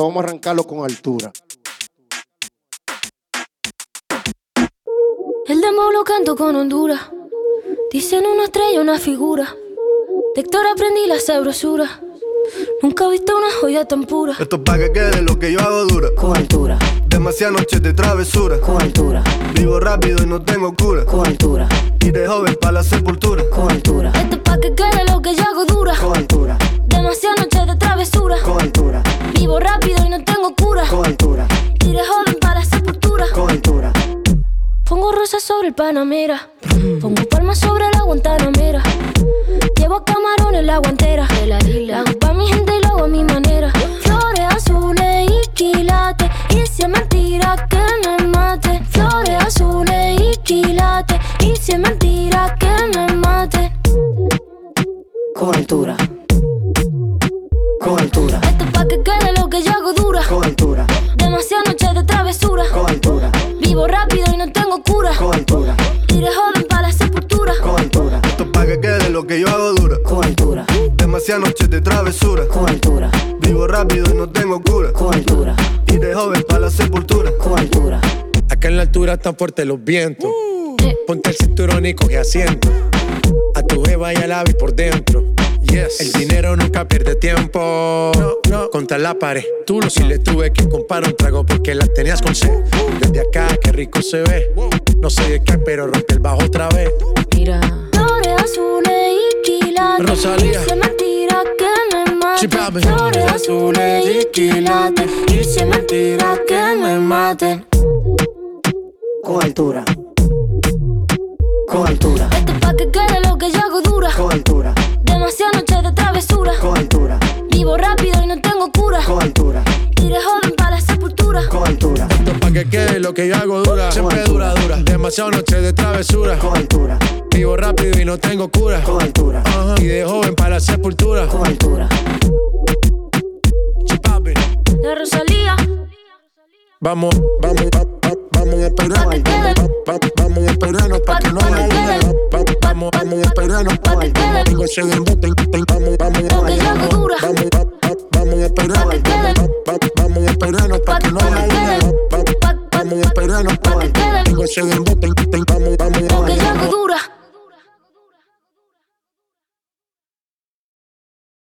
Esto vamos a arrancarlo con altura. El demo lo canto con Honduras. Dicen una estrella, una figura. De Héctor aprendí la sabrosura. Nunca he visto una joya tan pura. Esto es pa' que quede lo que yo hago dura. Con altura. Demasiadas noches de travesura. Con altura. Vivo rápido y no tengo cura. Con altura. Y de joven pa' la sepultura. Con altura. Esto es pa' que quede lo que yo hago dura. Con altura. Demasiadas noches de travesura. Con altura. Vivo rápido y no tengo cura. Con altura. Y de joven para la sepultura. Con altura. Pongo rosas sobre el Panamera. Pongo palmas sobre la Guantanamera. Llevo camarones en la guantera. La hago pa' mi gente y lo hago a mi manera. Flores azules y quilates. Y si es mentira que me mate. Flores azules y quilates. Y si es mentira que me mate. Con altura. Con altura. Esto es pa' que quede lo que yo hago dura. Con altura. Demasiadas noches de travesura. Con altura. Vivo rápido y no tengo cura. Con altura. Y de joven para la sepultura. Con altura. Esto es pa' que quede lo que yo hago dura. Con altura. Demasiadas noches de travesura. Con altura. Vivo rápido y no tengo cura. Con altura. Y de joven pa' la sepultura. Con altura. Acá en la altura están fuertes los vientos. Ponte el cinturón y coge asiento. A tu jeva y al ave por dentro. Yes. El dinero nunca pierde tiempo. No. Contra la pared. Tú lo sabes. Y le tuve que comprar un trago porque las tenías con sed. Desde acá, qué rico se ve. No sé de qué, pero rompe el bajo otra vez. Mira. Flores azules y quilates. Rosalía. Y si es mentira que me mate. Chipabe. Flores azules y quilates. Y si es mentira que me mate. Con altura. Con altura. Esto es pa' que quede lo que yo hago dura. Con altura. Demasiadas noches de travesura. Con altura. Vivo rápido y no tengo cura. Con altura. Y de joven para la sepultura. Con altura. Esto pa' que quede lo que yo hago dura. Siempre dura. Demasiadas noches de travesura. Con altura. Vivo rápido y no tengo cura. Con altura. Y de joven para la sepultura. Con altura. Chipabe. La Rosalía. Vamos a esperarnos. Vamos a esperarnos pa' que no vaya. Vamos a esperarnos pa' que quede. Tengo ese embuste. Lo que yo hago dura. Vamos a esperarnos. Vamos a esperarnos pa' que no vaya. Vamos a esperarnos pa' que quede. Tengo ese embuste.